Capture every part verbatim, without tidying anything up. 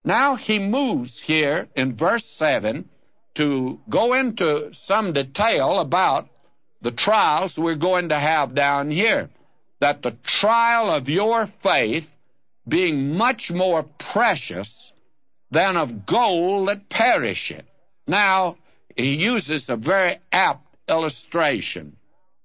Now he moves here in verse seven to go into some detail about the trials we're going to have down here. That the trial of your faith being much more precious than of gold that perisheth. Now, he uses a very apt illustration.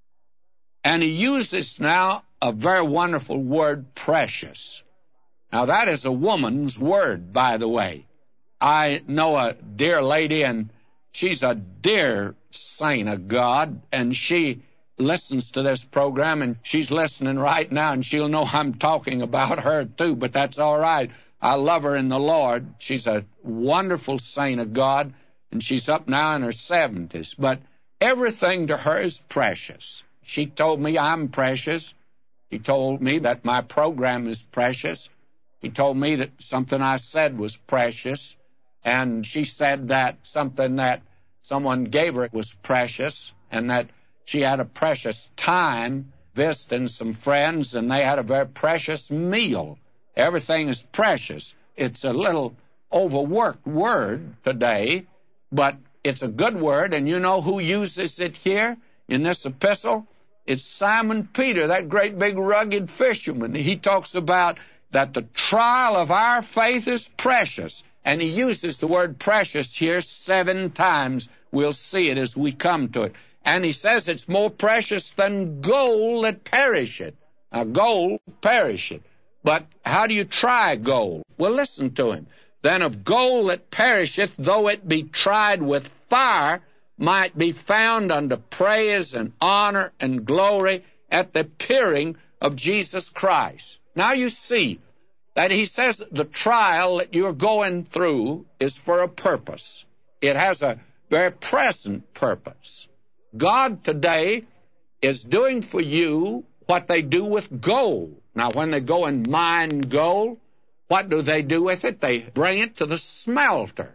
And he uses now a very wonderful word, precious. Now, that is a woman's word, by the way. I know a dear lady, and she's a dear saint of God, and she listens to this program, and she's listening right now, and she'll know I'm talking about her, too, but that's all right. I love her in the Lord. She's a wonderful saint of God, and she's up now in her seventies, but everything to her is precious. She told me I'm precious. He told me that my program is precious. He told me that something I said was precious, and she said that something that someone gave her was precious, and that she had a precious time visiting some friends, and they had a very precious meal. Everything is precious. It's a little overworked word today, but it's a good word, and you know who uses it here in this epistle? It's Simon Peter, that great big rugged fisherman. He talks about that the trial of our faith is precious, and he uses the word precious here seven times. We'll see it as we come to it. And he says it's more precious than gold that perisheth. Now, gold perisheth. But how do you try gold? Well, listen to him. Then of gold that perisheth, though it be tried with fire, might be found unto praise and honor and glory at the appearing of Jesus Christ. Now you see that he says the trial that you're going through is for a purpose. It has a very present purpose. God today is doing for you what they do with gold. Now, when they go and mine gold, what do they do with it? They bring it to the smelter,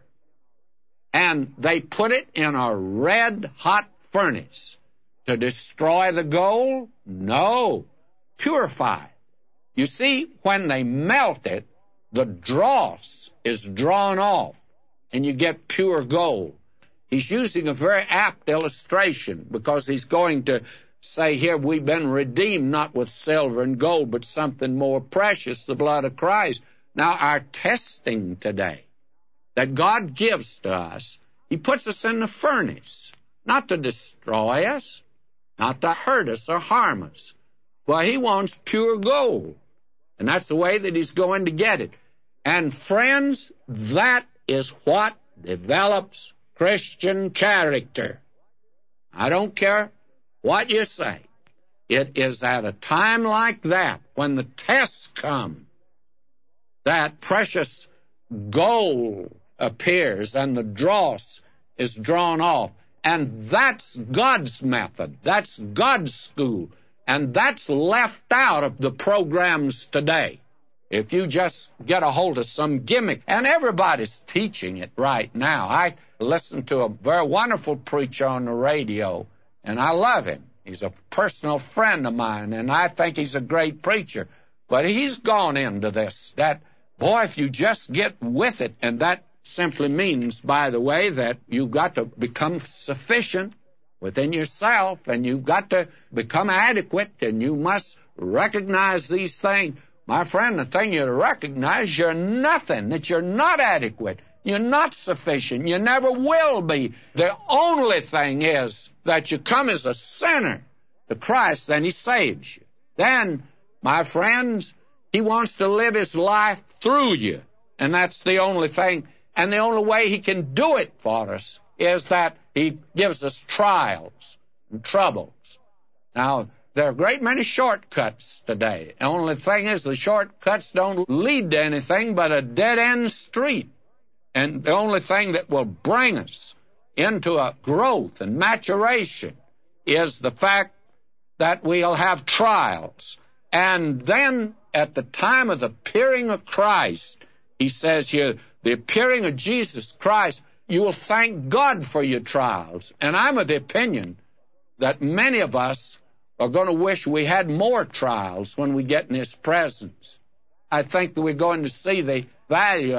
and they put it in a red-hot furnace. To destroy the gold? No. Purify. You see, when they melt it, the dross is drawn off, and you get pure gold. He's using a very apt illustration because he's going to say here, we've been redeemed not with silver and gold, but something more precious, the blood of Christ. Now, our testing today that God gives to us, he puts us in the furnace, not to destroy us, not to hurt us or harm us. Well, he wants pure gold, and that's the way that he's going to get it. And friends, that is what develops Christian character. I don't care what you say. It is at a time like that, when the tests come, that precious gold appears and the dross is drawn off. And that's God's method. That's God's school. And that's left out of the programs today. If you just get a hold of some gimmick, and everybody's teaching it right now. I listen to a very wonderful preacher on the radio, and I love him. He's a personal friend of mine, and I think he's a great preacher. But he's gone into this, that, boy, if you just get with it, and that simply means, by the way, that you've got to become sufficient within yourself, and you've got to become adequate, and you must recognize these things. My friend, the thing you recognize, you're nothing, that you're not adequate. You're not sufficient. You never will be. The only thing is that you come as a sinner to Christ, then he saves you. Then, my friends, he wants to live his life through you, and that's the only thing. And the only way he can do it for us is that he gives us trials and troubles. Now, there are a great many shortcuts today. The only thing is the shortcuts don't lead to anything but a dead-end street. And the only thing that will bring us into a growth and maturation is the fact that we'll have trials. And then at the time of the appearing of Christ, he says here, the appearing of Jesus Christ, you will thank God for your trials. And I'm of the opinion that many of us are going to wish we had more trials when we get in his presence. I think that we're going to see the value of it.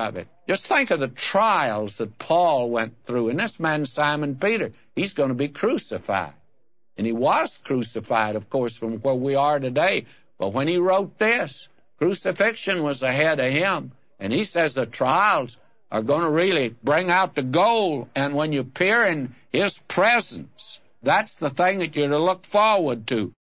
Just think of the trials that Paul went through. And this man, Simon Peter, he's going to be crucified. And he was crucified, of course, from where we are today. But when he wrote this, crucifixion was ahead of him. And he says the trials are going to really bring out the gold. And when you appear in his presence, that's the thing that you're to look forward to.